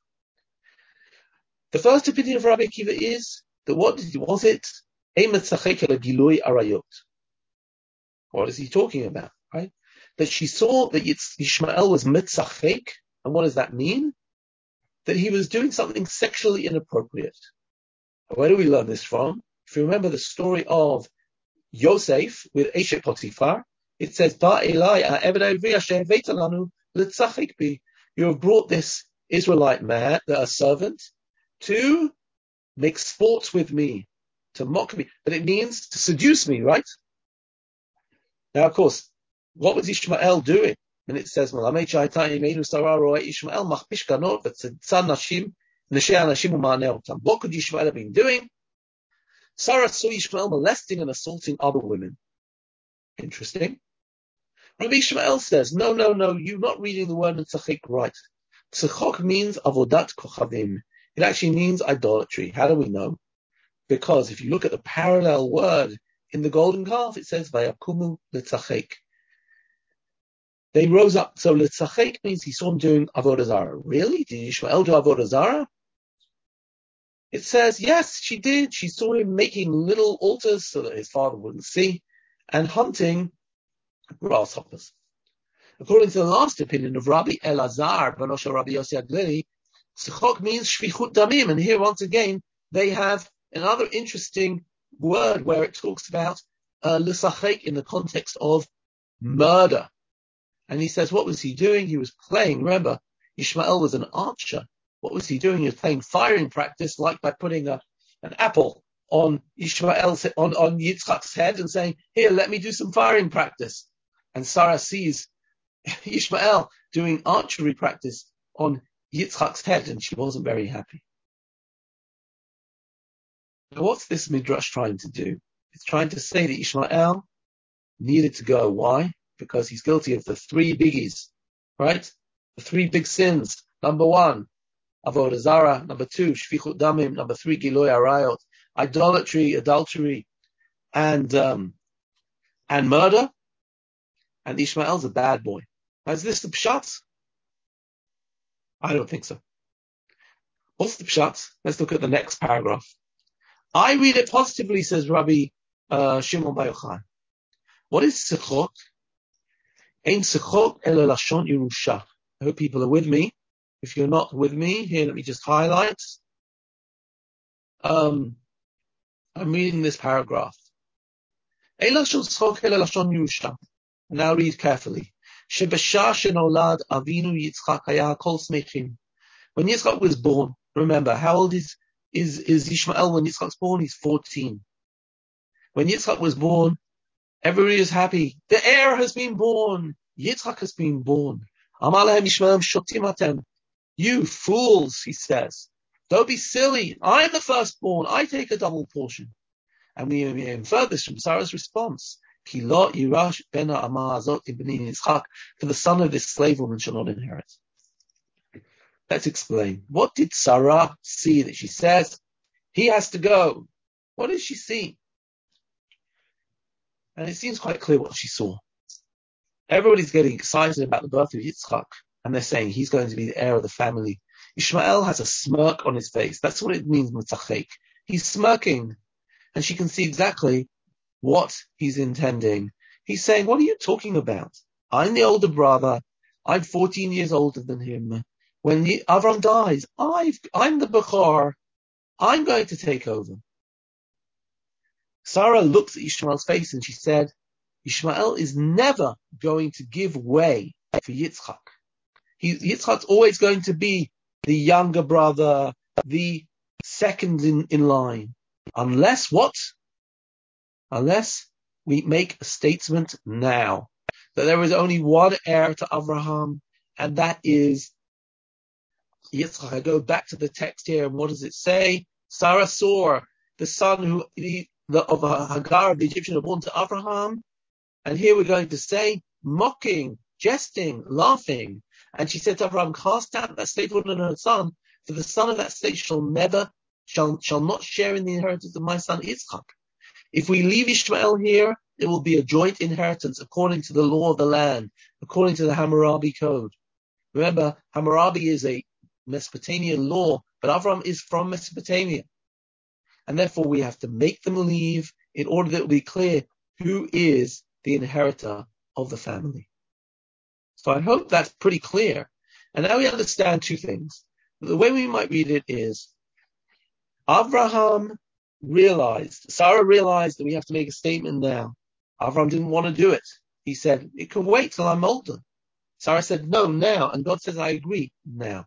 Speaker 1: The first opinion of Rabbi Akiva is that what was it? Ein Mitzachek El Gilui Arayot. What is he talking about, right? That she saw that Ishmael was mitzachek, and what does that mean? That he was doing something sexually inappropriate. Where do we learn this from? If you remember the story of Yosef with Eshet Potiphar, it says, Ba Elai ha'eved ivri asher heveta lanu litzachek bi. You have brought this Israelite man, a servant, to make sport with me, to mock me. But it means to seduce me, right? Now, of course, what was Ishmael doing? And it says, what could Ishmael have been doing? Sarah saw Ishmael molesting and assaulting other women. Interesting. Rabbi Ishmael says, no, no, no, you're not reading the word tzachik right. Tzachok means avodat kochavim. It actually means idolatry. How do we know? Because if you look at the parallel word in the golden calf, it says, Vayakumu letzachek. They rose up. So letzachek means he saw him doing avodah zarah. Really? Did Ishmael do avodah zarah? It says, yes, she did. She saw him making little altars so that his father wouldn't see, and hunting grasshoppers. According to the last opinion of Rabbi Elazar, Banosha Rabbi Yossi Aglili, Sechok means shvichut damim, and here once again they have another interesting word where it talks about uh, l'sachek in the context of murder. And he says, what was he doing? He was playing. Remember, Ishmael was an archer. What was he doing? He was playing firing practice, like by putting a, an apple on Ishmael's, on, on Yitzchak's head and saying, here, let me do some firing practice. And Sarah sees Ishmael doing archery practice on Yitzchak's head, and she wasn't very happy. Now, what's this midrash trying to do? It's trying to say that Ishmael needed to go. Why? Because he's guilty of the three biggies, right? The three big sins. Number one, avodah zarah. Number two, shvichut damim. Number three, giloy arayot, idolatry, adultery, and um, and murder. And Ishmael's a bad boy. Now, is this the pshat? I don't think so. What's the pshat? Let's look at the next paragraph. I read it positively, says Rabbi uh, Shimon Bar Yochai. What is sechot? Ein sechot ela lashon Yerusha. I hope people are with me. If you're not with me, here, let me just highlight. Um, I'm reading this paragraph. Ein lashon sechot ela lashon Yerusha. Now read carefully. Shebasha shenolad Avinu Yitzchak haya kol smechim. When Yitzchak was born, remember, how old is, is, is Ishmael when Yitzchak's born? He's fourteen. When Yitzchak was born, everybody is happy. The heir has been born. Yitzchak has been born. Amar lehem Ishmael shotim atem. You fools, he says. Don't be silly. I'm the firstborn. I take a double portion. And we infer this from Sarah's response. For the son of this slave woman shall not inherit. Let's explain. What did Sarah see that she says, he has to go? What did she see? And it seems quite clear what she saw. Everybody's getting excited about the birth of Yitzchak, and they're saying he's going to be the heir of the family. Ishmael has a smirk on his face. That's what it means, mitzachek. He's smirking, and she can see exactly what he's intending. He's saying, what are you talking about? I'm the older brother. I'm fourteen years older than him. When Avram dies, I've, I'm the Bechor. I'm going to take over. Sarah looks at Ishmael's face and she said, Ishmael is never going to give way for Yitzchak. He, Yitzchak's always going to be the younger brother, the second in, in line. Unless what? Unless we make a statement now that there is only one heir to Abraham, and that is Yitzchak. I go back to the text here, and what does it say? Sarah saw the son who the, the, of Hagar, the Egyptian, born to Abraham, and here we're going to say, mocking, jesting, laughing. And she said to Abraham, cast out that slave woman and her son, for the son of that slave shall never, shall, shall not share in the inheritance of my son Yitzchak. If we leave Ishmael here, it will be a joint inheritance according to the law of the land, according to the Hammurabi code. Remember, Hammurabi is a Mesopotamian law, but Avram is from Mesopotamia. And therefore we have to make them leave in order that it will be clear who is the inheritor of the family. So I hope that's pretty clear. And now we understand two things. The way we might read it is, Abraham realized, Sarah realized that we have to make a statement now. Avram didn't want to do it. He said, it can wait till I'm older. Sarah said, no, now. And God says, I agree, now.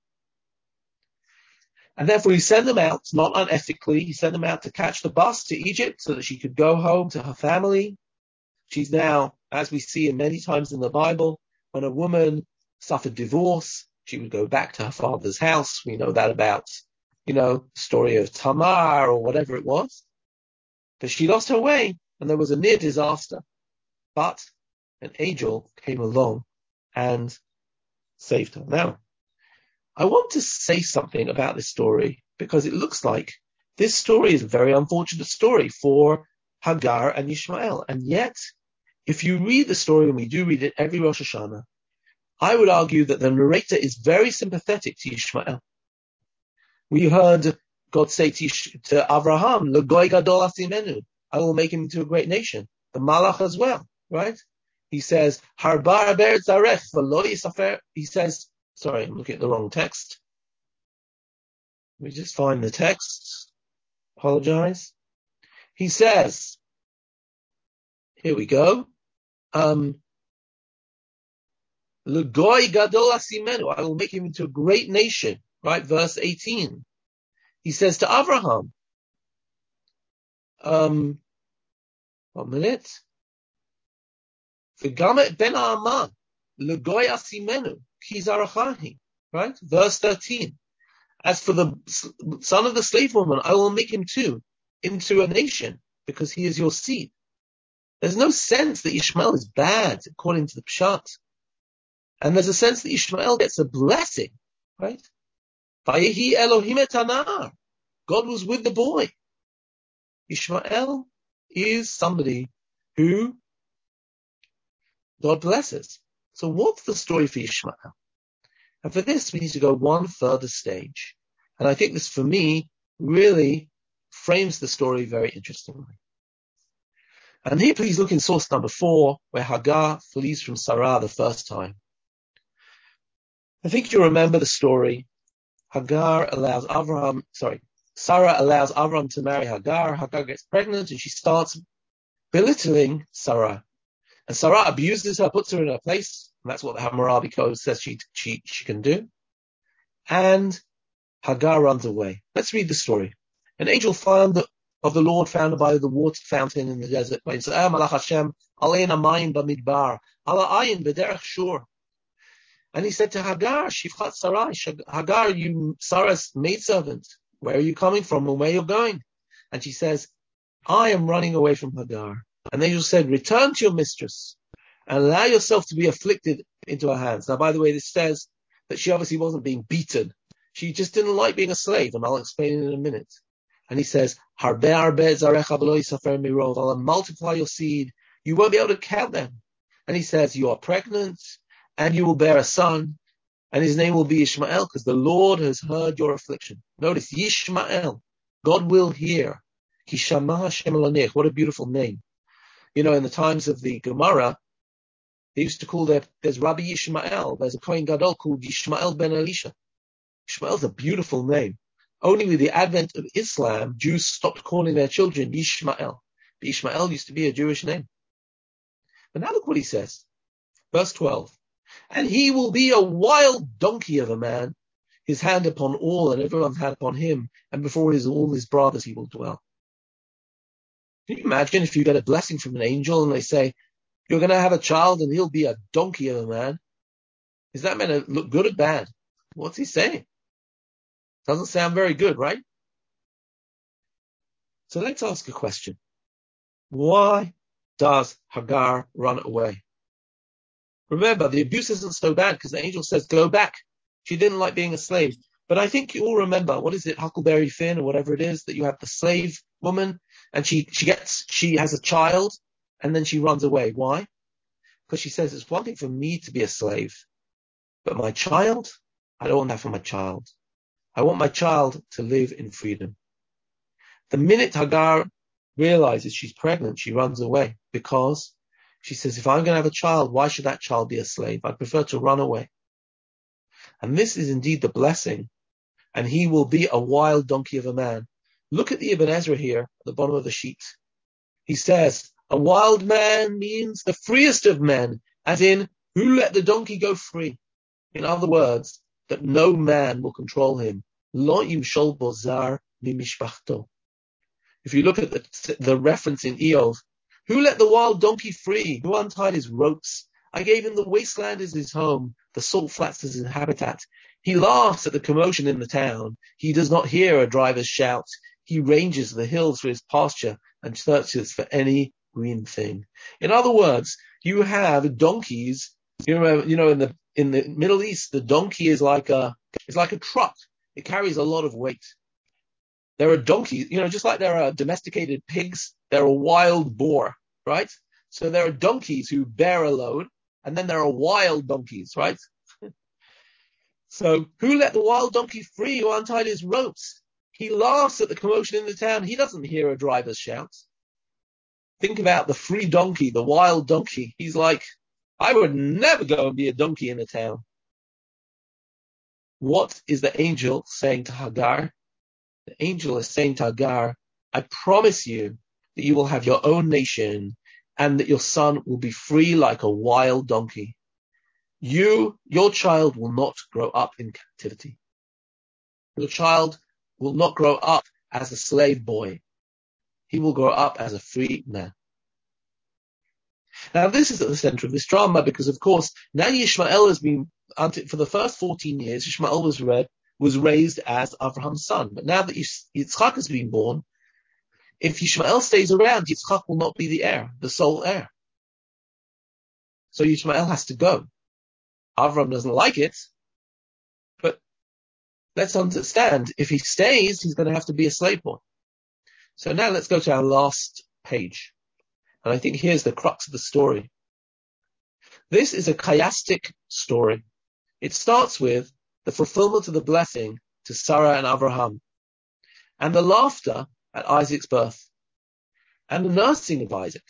Speaker 1: And therefore he sent them out, not unethically, he sent them out to catch the bus to Egypt so that she could go home to her family. She's now, as we see in many times in the Bible, when a woman suffered divorce, she would go back to her father's house. We know that about, you know, the story of Tamar or whatever it was. But she lost her way and there was a near disaster. But an angel came along and saved her. Now, I want to say something about this story because it looks like This story is a very unfortunate story for Hagar and Ishmael. And yet, if you read the story, and we do read it every Rosh Hashanah, I would argue that the narrator is very sympathetic to Ishmael. We heard God say to, to Avraham, L'goy gadol asimenu, I will make him into a great nation. The Malach as well, right? He says, Harbar be'eretz zarech v'lo yisafer. He says, sorry, I'm looking at the wrong text. Let me just find the text. Apologize. He says, here we go. Um, L'goy gadol asimenu, I will make him into a great nation, right? Verse eighteen. He says to Avraham, um, one minute. V'gamet ben ha'ama, l'goy asimenu, ki zarachahi, right? Verse thirteen. As for the son of the slave woman, I will make him too into a nation, because he is your seed. There's no sense that Ishmael is bad, according to the Pshat. And there's a sense that Ishmael gets a blessing, right? Vayehi Elohim et hanar. God was with the boy. Ishmael is somebody who God blesses. So what's the story for Ishmael? And for this, we need to go one further stage. And I think this, for me, really frames the story very interestingly. And here, please look in source number four, where Hagar flees from Sarah the first time. I think you remember the story. Hagar allows Avraham, sorry, Sarah allows Avraham to marry Hagar. Hagar gets pregnant and she starts belittling Sarah. And Sarah abuses her, puts her in her place. And that's what the Hammurabi Code says she, she, she can do. And Hagar runs away. Let's read the story. An angel found the, of the Lord found by the water fountain in the desert. And he said to Hagar, Shifchat Sarai, Hagar, you Sarah's maidservant, where are you coming from and where you're going? And she says, I am running away from Hagar. And the angel said, return to your mistress and allow yourself to be afflicted into her hands. Now, by the way, this says that she obviously wasn't being beaten. She just didn't like being a slave, and I'll explain it in a minute. And he says, Harbe harbe zarecha v'lo yisafer mirov. I'll multiply your seed. You won't be able to count them. And he says, you are pregnant, and you will bear a son, and his name will be Ishmael, because the Lord has heard your affliction. Notice, Yishmael. God will hear. Kishama Hashem Elanech. What a beautiful name. You know, in the times of the Gemara, they used to call their, there's Rabbi Yishmael. There's a Kohen Gadol called Yishmael ben Elisha. Ishmael's a beautiful name. Only with the advent of Islam, Jews stopped calling their children Yishmael. But Ishmael used to be a Jewish name. But now look what he says. Verse twelve. And he will be a wild donkey of a man, his hand upon all and everyone's hand upon him, and before his all his brothers he will dwell. Can you imagine if you get a blessing from an angel and they say, you're going to have a child and he'll be a donkey of a man? Is that meant to look good or bad? What's he saying? Doesn't sound very good, right? So let's ask a question. Why does Hagar run away? Remember, the abuse isn't so bad because the angel says, go back. She didn't like being a slave. But I think you all remember, what is it, Huckleberry Finn or whatever it is, that you have the slave woman and she, she gets, she has a child and then she runs away. Why? Because she says, it's one thing for me to be a slave, but my child, I don't want that for my child. I want my child to live in freedom. The minute Hagar realizes she's pregnant, she runs away because she says, if I'm going to have a child, why should that child be a slave? I prefer to run away. And this is indeed the blessing. And he will be a wild donkey of a man. Look at the Ibn Ezra here at the bottom of the sheet. He says, a wild man means the freest of men, as in, who let the donkey go free? In other words, that no man will control him. Lo yimshol bo zar mimishpachto. If you look at the, the reference in Eov, who let the wild donkey free? Who untied his ropes? I gave him the wasteland as his home, the salt flats as his habitat. He laughs at the commotion in the town. He does not hear a driver's shout. He ranges the hills for his pasture and searches for any green thing. In other words, you have donkeys. You know, you know, in the in the Middle East, the donkey is like a is like a truck. It carries a lot of weight. There are donkeys, you know, just like there are domesticated pigs, there are wild boar, right? So there are donkeys who bear a load, and then there are wild donkeys, right? So who let the wild donkey free who untied his ropes? He laughs at the commotion in the town. He doesn't hear a driver's shouts. Think about the free donkey, the wild donkey. He's like, I would never go and be a donkey in a town. What is the angel saying to Hagar? The angel is saying to Hagar, I promise you that you will have your own nation and that your son will be free like a wild donkey. You, your child will not grow up in captivity. Your child will not grow up as a slave boy. He will grow up as a free man. Now this is at the center of this drama because, of course, now Yishmael has been, for the first fourteen years, Yishmael was read, was raised as Abraham's son. But now that Yitzchak has been born, if Yishmael stays around, Yitzchak will not be the heir, the sole heir. So Yishmael has to go. Avram doesn't like it, but let's understand, if he stays, he's going to have to be a slave boy. So now let's go to our last page. And I think here's the crux of the story. This is a chiastic story. It starts with the fulfillment of the blessing to Sarah and Abraham, and the laughter at Isaac's birth, and the nursing of Isaac.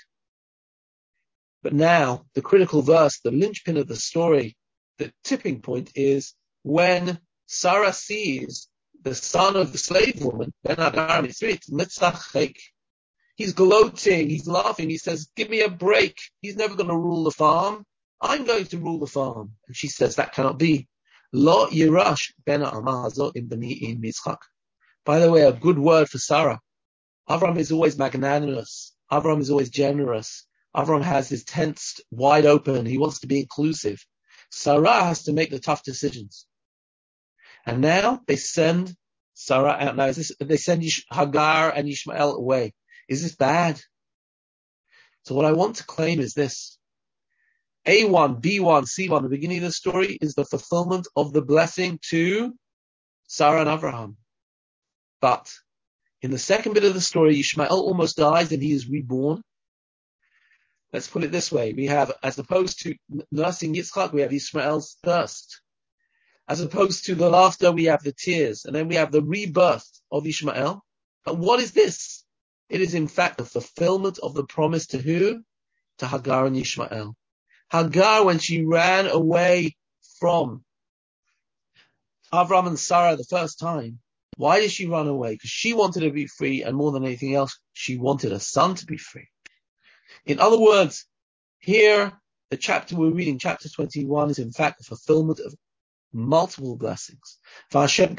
Speaker 1: But now, the critical verse, the linchpin of the story, the tipping point is when Sarah sees the son of the slave woman, Ben Hagar Mitzrit, Mitzachek. He's gloating, he's laughing, he says, give me a break. He's never going to rule the farm. I'm going to rule the farm. And she says, that cannot be. Lo yirash ben ha'amah in bani in Yitzchak. By the way, a good word for Sarah. Avram is always magnanimous. Avram is always generous. Avram has his tents wide open. He wants to be inclusive. Sarah has to make the tough decisions. And now they send Sarah out. Now, is this, they send Hagar and Ishmael away. Is this bad? So what I want to claim is this. A one, B one, C one, the beginning of the story is the fulfillment of the blessing to Sarah and Abraham. But in the second bit of the story, Ishmael almost dies and he is reborn. Let's put it this way. We have, as opposed to nursing Yitzchak, we have Ishmael's thirst. As opposed to the laughter, we have the tears. And then we have the rebirth of Ishmael. But what is this? It is in fact the fulfillment of the promise to who? To Hagar and Ishmael. Hagar, when she ran away from Avram and Sarah the first time, why did she run away? Because she wanted to be free, and more than anything else, she wanted her son to be free. In other words, here, the chapter we're reading, chapter twenty-one, is in fact the fulfillment of multiple blessings. And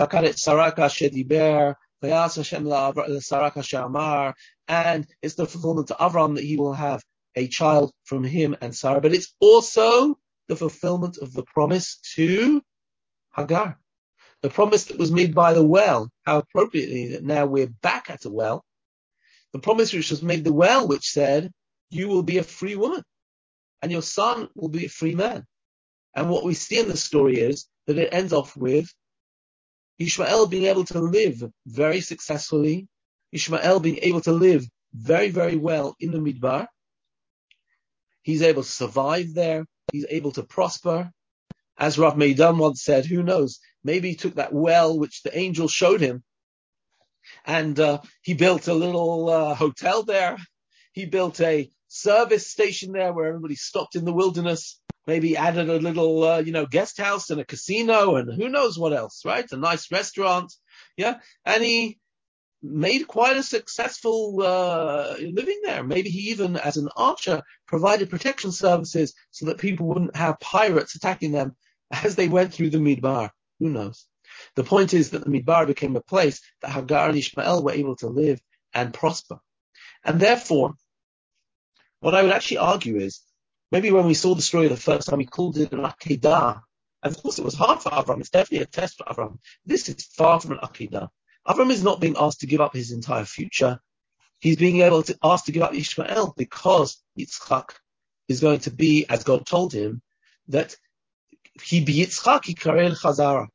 Speaker 1: it's the fulfillment to Avram that he will have a child from him and Sarah, but it's also the fulfillment of the promise to Hagar. The promise that was made by the well, how appropriately that now we're back at a well. The promise which was made the well, which said, you will be a free woman and your son will be a free man. And what we see in the story is that it ends off with Ishmael being able to live very successfully, Ishmael being able to live very, very well in the Midbar. He's able to survive there. He's able to prosper. As Rav Meidan once said, who knows, maybe he took that well which the angel showed him and uh, he built a little uh, hotel there. He built a service station there where everybody stopped in the wilderness. Maybe added a little, uh, you know, guest house and a casino and who knows what else, right? A nice restaurant. Yeah. And he made quite a successful uh, living there. Maybe he even, as an archer, provided protection services so that people wouldn't have pirates attacking them as they went through the Midbar. Who knows? The point is that the Midbar became a place that Hagar and Ishmael were able to live and prosper. And therefore, what I would actually argue is, maybe when we saw the story the first time, we called it an Akedah. And of course, it was hard for Avram. It's definitely a test for Avram. This is far from an Akedah. Avram is not being asked to give up his entire future. He's being able to asked to give up Ishmael because Yitzchak is going to be, as God told him, that he be Yitzchak, Yikarel Chazara.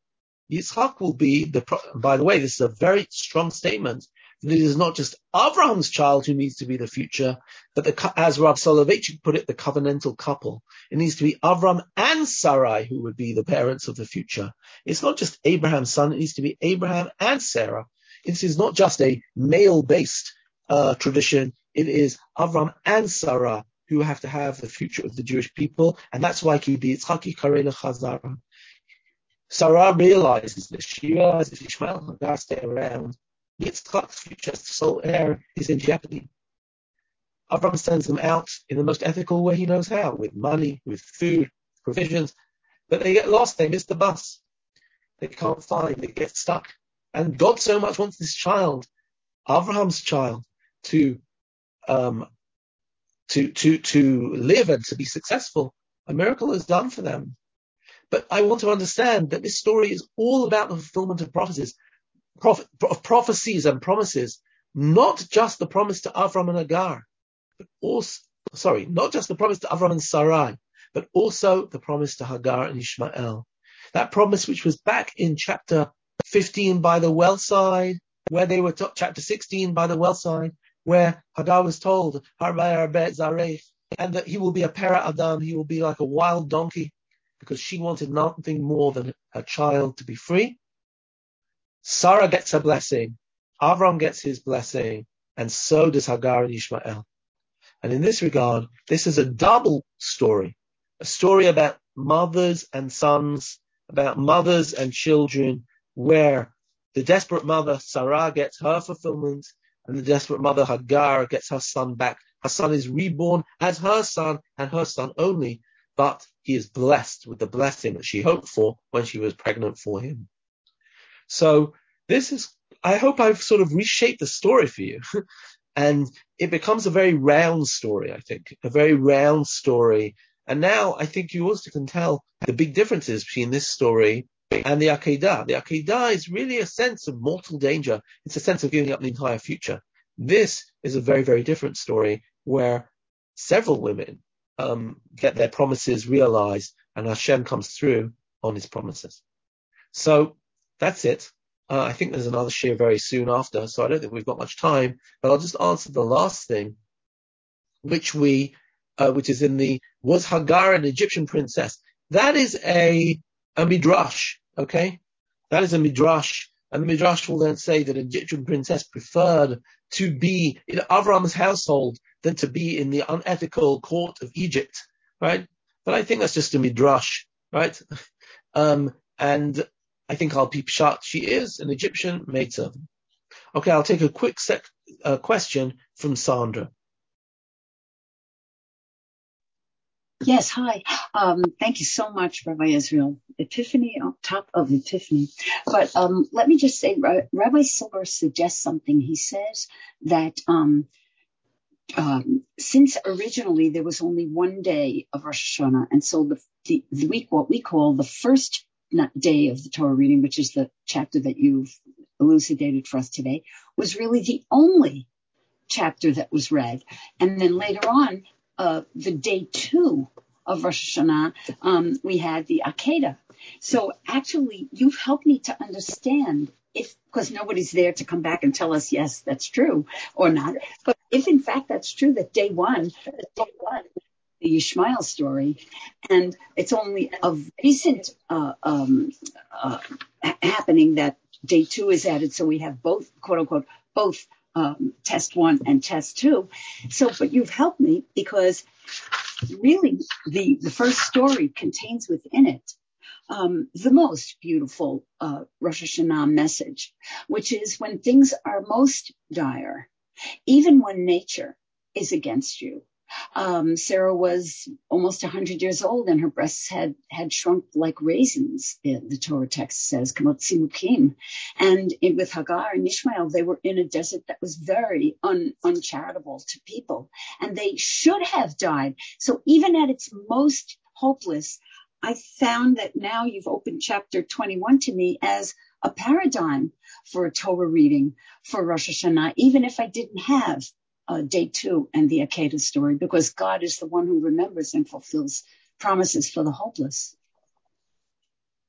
Speaker 1: Yitzchak will be the, by the way, this is a very strong statement, that it is not just Abraham's child who needs to be the future, but the, as Rav Soloveitchik put it, the covenantal couple. It needs to be Avram and Sarai who would be the parents of the future. It's not just Abraham's son, it needs to be Abraham and Sarah. This is not just a male-based uh, tradition, it is Avram and Sarah who have to have the future of the Jewish people, and that's why Ki Yitzchak Karela Chazara. Sarah realizes this. She realizes if Ishmael and Hagar stay around, Yitzchak's future as the sole heir is in jeopardy. Avram sends them out in the most ethical way he knows how, with money, with food, provisions, but they get lost, they miss the bus. They can't find, they get stuck. And God so much wants this child, Abraham's child, to um, to to to live and to be successful. A miracle is done for them. But I want to understand that this story is all about the fulfillment of prophecies, prophet, of prophecies and promises, not just the promise to Avram and Hagar, but also, sorry, not just the promise to Avram and Sarai, but also the promise to Hagar and Ishmael. That promise which was back in chapter fifteen by the well side, where they were, to- chapter sixteen by the well side, where Hagar was told, Harbei Arbet Zarech, and that he will be a para Adam, he will be like a wild donkey, because she wanted nothing more than her child to be free. Sarah gets her blessing, Avram gets his blessing, and so does Hagar and Ishmael. And in this regard, this is a double story, a story about mothers and sons, about mothers and children, where the desperate mother, Sarah, gets her fulfillment, and the desperate mother, Hagar, gets her son back. Her son is reborn as her son, and her son only, but he is blessed with the blessing that she hoped for when she was pregnant for him. So this is, I hope I've sort of reshaped the story for you. And it becomes a very round story, I think, a very round story. And now I think you also can tell the big differences between this story and the Akedah. The Akedah is really a sense of mortal danger. It's a sense of giving up the entire future. This is a very, very different story where several women um, get their promises realized and Hashem comes through on his promises. So that's it. Uh, I think there's another share very soon after, so I don't think we've got much time, but I'll just answer the last thing, which we, uh, which is in the, was Hagar an Egyptian princess? That is a, a midrash, okay? That is a midrash, and the midrash will then say that an Egyptian princess preferred to be in Avram's household than to be in the unethical court of Egypt, right? But I think that's just a midrash, right? Um, and I think Al Pi Pshat, she is an Egyptian maidservant. Okay, I'll take a quick sec, uh, question from Sandra.
Speaker 10: Yes, hi. Um, thank you so much, Rabbi Israel. Epiphany on top of epiphany. But um, let me just say, Rabbi Silber suggests something. He says that um, um, since originally there was only one day of Rosh Hashanah, and so the, the, the week, what we call the first day of the Torah reading, which is the chapter that you've elucidated for us today, was really the only chapter that was read. And then later on, uh, the day two of Rosh Hashanah, um, we had the Akedah. So actually, you've helped me to understand, if, because nobody's there to come back and tell us, yes, that's true or not. But if in fact that's true, that day one, day one, the Ishmael story, and it's only a recent uh, um, uh, happening that day two is added, so we have both, quote unquote, both um, test one and test two. So, but you've helped me because really the, the first story contains within it um, the most beautiful uh, Rosh Hashanah message, which is when things are most dire, even when nature is against you. Um, Sarah was almost one hundred years old and her breasts had, had shrunk like raisins, the Torah text says, kamot simukim. And in, with Hagar and Ishmael, they were in a desert that was very un, uncharitable to people, and they should have died. So even at its most hopeless, I found that now you've opened chapter twenty-one to me as a paradigm for a Torah reading for Rosh Hashanah, even if I didn't have Uh, day two and the Akedah story, because God is the one who remembers and fulfills promises for the hopeless.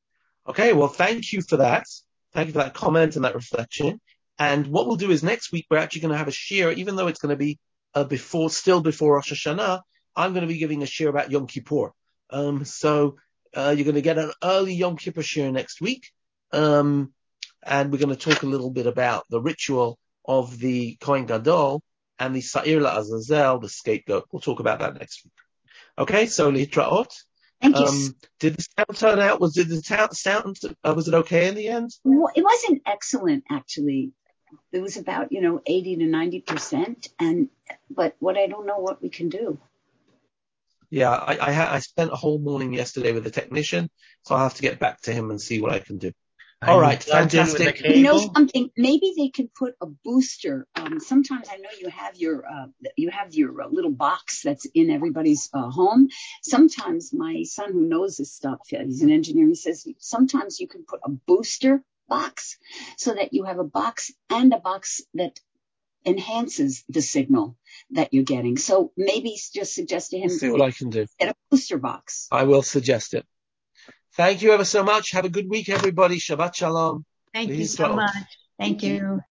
Speaker 1: Okay, well, thank you for that. Thank you for that comment and that reflection. And what we'll do is next week, we're actually going to have a shir, even though it's going to be uh, before, still before Rosh Hashanah, I'm going to be giving a shir about Yom Kippur. Um, so uh, you're going to get an early Yom Kippur shir next week. Um, and we're going to talk a little bit about the ritual of the Kohen Gadol and the Sa'ir La'azazel, the scapegoat. We'll talk about that next week. Okay, so Litraot.
Speaker 10: Thank you.
Speaker 1: Um, did the sound turn out? Was did the sound, sound uh, was it okay in the end?
Speaker 10: Well, it wasn't excellent, actually. It was about, you know, eighty to ninety percent. And, but what I don't know what we can do.
Speaker 1: Yeah, I, I, ha- I spent a whole morning yesterday with the technician, so I'll have to get back to him and see what I can do. All right, fantastic.
Speaker 10: You know something? Maybe they could put a booster. Um, sometimes I know you have your uh, you have your uh, little box that's in everybody's uh, home. Sometimes my son, who knows this stuff, he's an engineer. He says sometimes you can put a booster box so that you have a box and a box that enhances the signal that you're getting. So maybe just suggest to him.
Speaker 1: See what I can do.
Speaker 10: Get a booster box.
Speaker 1: I will suggest it. Thank you ever so much. Have a good week, everybody. Shabbat shalom.
Speaker 2: Thank you so much. Thank you.